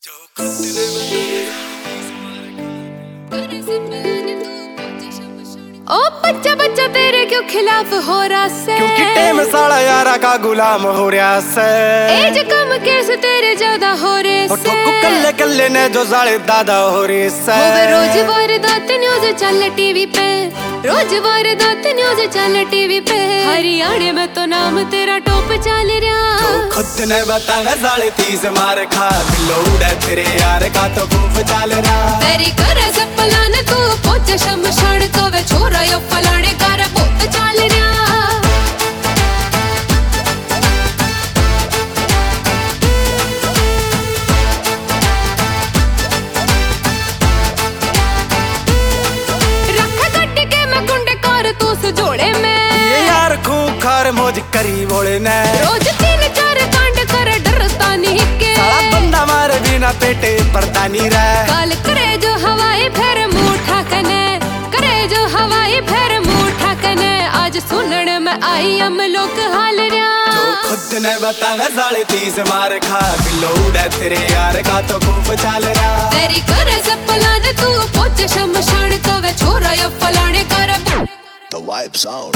ओ बच्चा बच्चा तेरे क्यों खिलाफ हो रहा से? क्योंकि टेम साला यारा का गुलाम हो रहा से। एज कम कैसे तेरे ज्यादा हो रहे से? ठोकू कल्ले कल्ले ने जो साले दादा हो रहे से। रोज वारदात न्यूज चल टीवी पे, रोज वारदात न्यूज चल टीवी पे। हरियाणा में तो नाम तेरा टॉप चल रहा। तो खुद ने बताया साले 30 मार खा लोड है तेरे यार का तो खूब चल रहा। तेरी करे से पलाने तू पहुंचे शमशान को वे छोरा यो फलाने कर बहुत चल रहा। जोड़े में ये यार खूंखार मौज करी बोले ने। रोज 3-4 कांड करे डरता नहीं के। साला बंदा मारे बिना पेटे पड़ता नहीं रहा। काल करे जो हवाई फेर मुठा कने, करे जो हवाई फेर मुठा कने। आज सुनने में आई हम लोग हाल रहा। जो खुद ने बताया साले 30 मार खा लोड है तेरे यार का तो खूब चल रहा। तेरी करे से पलाने तू पहुंचे शमशान को वे छोरा यो फलाने कर The Vibe Sound.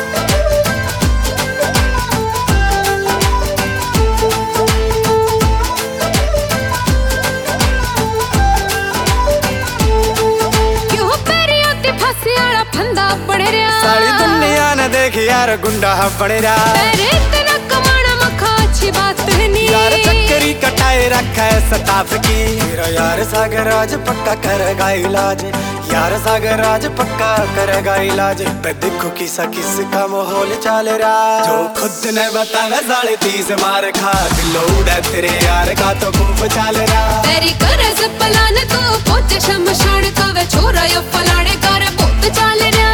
क्यों पेरियों ते फांसी वाला फंदा पड़े रहा। सारी दुनिया ने देखी यार गुंडा बने रहा। तेरे तेरा कमाना मखा अच्छी बात नहीं। यार चक्करी कटाए रखा है सताफ की। मेरा यार सागर आज पक्का करेगा इलाज। यार सागर आज पक्का करेगा इलाज। पे देखो किसा किसका माहौल चल रहा। जो खुद ने बताया साले 30 मार खा लोड है तेरे यार का तो खूब चल रहा। तेरी करे से पलाने तू पहुंचे शमशान को वे छोरा यो फलाने कर बहुत चल रहा।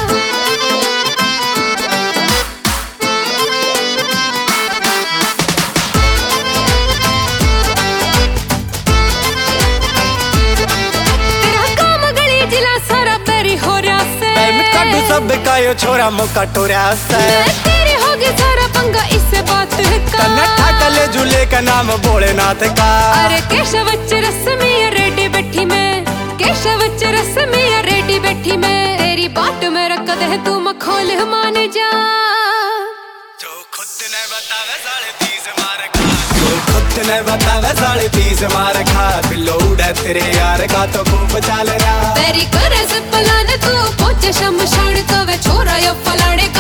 सब का यो छोरा मुका टोरा से। तेरे होगी सारा पंगा इससे बात का। नट्ठा कले झूले का नाम भोलेनाथ का। अरे केशव रस्मी रेडी बैठी में, केशव रस्मी रेडी बैठी में। तेरी बात में रख दे तू मखोल मान जा। जो खुद ने बतावे साले 30 मार खा। जो खुद ने बतावे साले 30 मार खा लोड है तेरे यार का तो खूब चल रहा। तेरी करे से पलाने तू पहुंचे शमशान को वे छोरा यो फलाने